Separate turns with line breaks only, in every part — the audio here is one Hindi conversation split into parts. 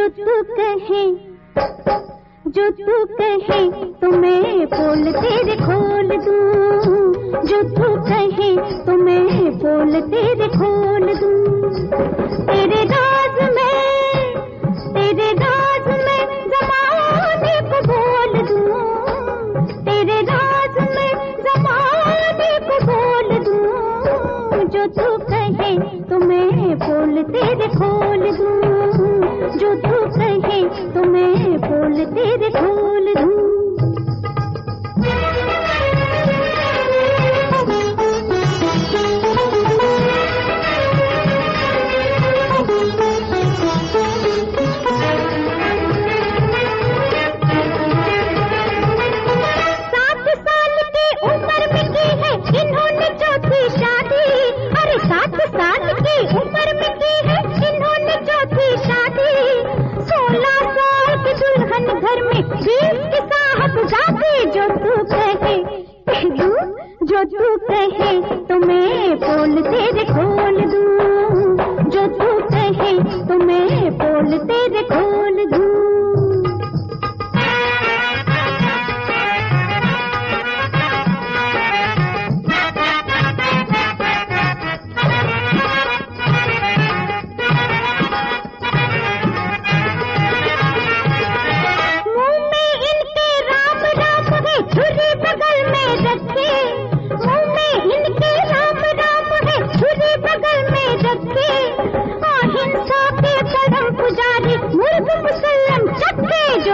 जो तू कहे तो मैं पोल तेरे खोल दूं। जो तू कहे तो मैं पोल तेरे खोल दूं। तेरे राज में ज़माने को बोल दूं। तेरे राज में ज़माने को बोल दूं। जो तू कहे तो मैं पोल तेरे खोल दूं। जो तू कहे तो मैं पोल तेरे खोल दूं। घर में 20 की साहबजादी। जो तू कहे तो मैं पोल तेरे खोल दूं। जो तू कहे तो मैं पोल तेरे खोल दूं।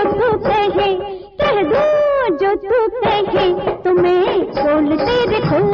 जो तू कहे तो मैं पोल तेरे खोल